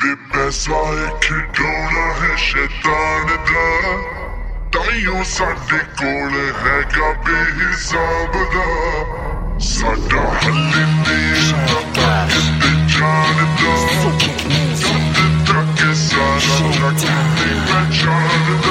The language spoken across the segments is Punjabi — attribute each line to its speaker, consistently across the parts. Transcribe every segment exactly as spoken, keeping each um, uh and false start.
Speaker 1: ਕਹਿੰਦੇ ਪੈਸਾ ਇਹ ਖਿਡੌਣਾ ਹੈ ਸ਼ੈਤਾਨ ਦਾ, ਤਾਈਓ ਸਾਡੇ ਕੋਲ ਹੈਗਾ ਬੇਹਿਸਾਬ ਦਾ। ਸਾਡਾ ਹੱਲੇ ਨਹੀਂ ਪਤਾ ਕਿਤੇ ਜਾਣਦਾ, ਜਦ ਤੱਕ ਸਾਰਾ ਜੱਗ ਨਹੀਂ ਪਛਾਣਦਾ।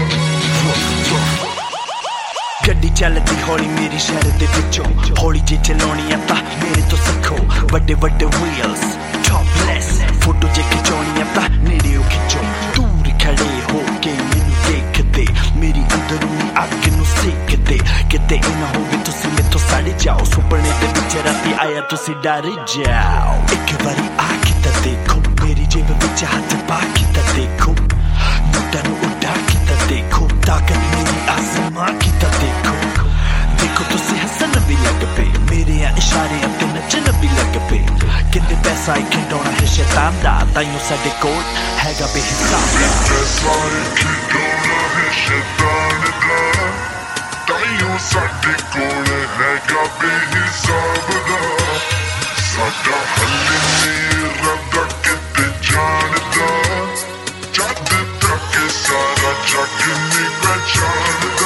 Speaker 2: ਗੱਡੀ ਚੱਲਦੀ ਹੌਲੀ ਮੇਰੀ ਸ਼ਹਿਰ ਦੇ ਵਿੱਚੋਂ, ਹੌਲੀ ਜੇ ਚਲਾਉਣੀ ਆ ਤਾਂ ਮੇਰੇ ਤੋਂ ਸਿੱਖੋ। ਵੱਡੇ ਵੱਡੇ wheels topless, ਫੋਟੋ ਜੇ ਖਿਚਾਉਣੀ ਆ ਤਾਂ ਨੇੜਿਓਂ ਖਿੱਚੋ। ਦੂਰ ਖੜੇ ਹੋ ਕੇ ਮੈਨੂੰ ਦੇਖਦੇ, ਮੇਰੀ ਅੰਦਰੂਨੀ ਅੱਗ ਨੂੰ ਸੇਕਦੇ। ਕਿਤੇ ਇਹ ਨਾ ਹੋਵੇ ਤੁਸੀਂ ਮੈਥੋਂ ਸੜ ਜਾਓ, ਸੁਪਨੇ ਦੇ ਵਿੱਚ ਰਾਤੀ ਆਇਆ ਤੁਸੀਂ ਡਰ ਜਾਓ। ਇੱਕ ਵਾਰੀ ਆ ਕੇ ਤਾਂ ਦੇਖੋ, ਮੇਰੀ ਜੇਬ ਵਿੱਚ ਹੱਥ ਪਾ ਕੇ ਤਾਂ ਦੇਖੋ। ਨੋਟਾਂ ਨੂੰ ਉਡਾ ਕੇ ਤਾਂ ਦੇਖੋ, ਤਾਕਤ ਮੇਰੀ ਆਸਮਾਂ ਕੀ ਤਾਂ ਦੇਖੋ। ਦੇਖੋ ਤੁਸੀਂ ਹੱਸਣ ਵੀ ਲੱਗ ਪਏ, ਮੇਰੇ ਆ ਇਸ਼ਾਰਿਆਂ ਤੇ ਨੱਚਣ ਵੀ ਲੱਗ ਪਏ। ਕਹਿੰਦੇ ਪੈਸਾ ਇਹ ਖਿਡੌਣਾ ਹੈ ਸ਼ੈਤਾਨ ਦਾ, ਤਾਈਓ ਸਾਡੇ ਕੋਲ ਹੈਗਾ ਬੇਹਿਸਾਬ ਦਾ।
Speaker 1: ਪੈਸਾ ਇਹ ਖਿਡੌਣਾ ਹੈ ਸ਼ੈਤਾਨ ਦਾ, ਤਾਈਓ ਸਾਡੇ ਕੋਲ ਹੈਗਾ ਬੇਹਿਸਾਬ ਦਾ। ਸਾਡਾ ਹੱਲੇ ਨਹੀਂ ਰੱਦਾ ਕਿਤੇ ਜਾਣਦਾ, ਜਦ ਤੱਕ ਸਾਰਾ ਜੱਗ ਨਹੀਂ ਪਛਾਣਦਾ।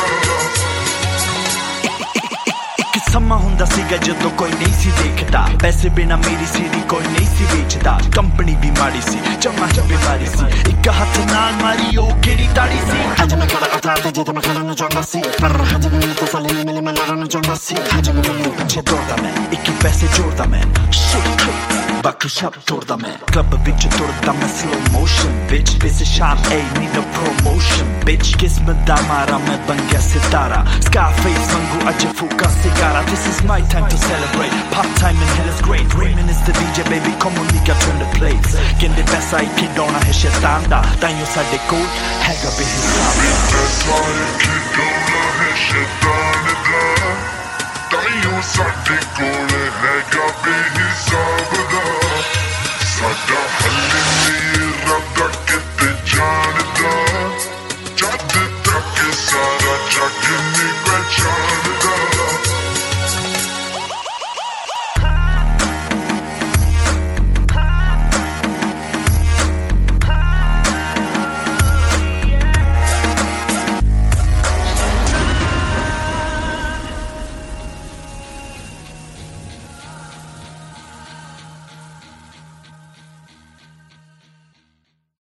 Speaker 2: ਸਮਾਂ ਹੁੰਦਾ ਸੀਗਾ ਜਦੋਂ ਕੋਈ ਨਹੀਂ ਸੀ ਦੇਖਦਾ, ਪੈਸੇ ਬਿਨਾ ਮੇਰੀ ਸੀਡੀ ਕੋਈ ਨਹੀਂ ਸੀ ਵੇਚਦਾ। ਕੰਪਨੀ ਵੀ ਮਾੜੀ ਸੀ, ਜਮਾ ਚ ਬਿਮਾਰੀ ਸੀ, ਇੱਕ ਹੱਥ ਨਾਲ ਮਾਰੀ ਉਹ ਕਿਹੜੀ ਤਾੜੀ ਸੀ।
Speaker 3: ਅੱਜ ਮੈਂ ਖੜਾ ਉਤਾਰ ਤੇ ਜਿੱਦ ਮੈਂ ਖੜਨ ਨੂੰ ਚਾਹੁੰਦਾ ਸੀ, ਪਰ ਹਜੇ ਵੀ ਮੈਨੂੰ ਤਸੱਲੀ ਨਹੀਂ ਮਿਲੀ, ਮੈਂ ਲੜਨ ਨੂੰ ਚਾਹੁੰਦਾ ਸੀ। ਹਜੇ ਵੀ ਮੈਨੂੰ
Speaker 2: ਪਿੱਛੇ ਦੌੜਦਾ ਮੈਂ, ਇੱਕ ਹੀ ਪੈਸੇ ਜੋੜਦਾ ਮੈਂ, ਬਾਕੀ ਸਭ ਤੋੜਦਾ ਮੈਂ। ਕਲੱਬ ਵਿੱਚ ਤੁਰਦਾ ਮੈਂ ਸਲੋ ਮੋਸ਼ਨ ਵਿੱਚ, ਪੈਸੇ ਸ਼ਾਮ ਏ ਨੀਡ ਅ ਪ੍ਰੋਮੋਸ਼ਨ ਵਿੱਚ। ਕਿਸਮਤ ਦਾ ਮਾਰਾ ਮੈਂ ਬਣ ਗਿਆ ਸਿਤਾਰਾ, ਸਕਾਰਫੇਸ ਵਾਂਗੂ ਅੱਜ ਫੂਕਾ ਸਿਗਾਰਾ। This is my time to celebrate, part time and hell is great. Raymond is the D J baby, comunica turn the plates. ਕਹਿੰਦੇ ਪੈਸਾ ਇਹ ਖਿਡੌਣਾ ਹੈ ਸ਼ੈਤਾਨ ਦਾ, ਤਾਈਓ ਸਾਡੇ ਕੋਲ ਹੈਗਾ ਬੇਹਿਸਾਬ ਦਾ।
Speaker 1: ਪੈਸਾ ਇਹ ਖਿਡੌਣਾ ਹੈ ਸ਼ੈਤਾਨ ਦਾ, ਤਾਈਓ ਸਾਡੇ ਕੋਲ ਹੈਗਾ ਬੇਹਿਸਾਬ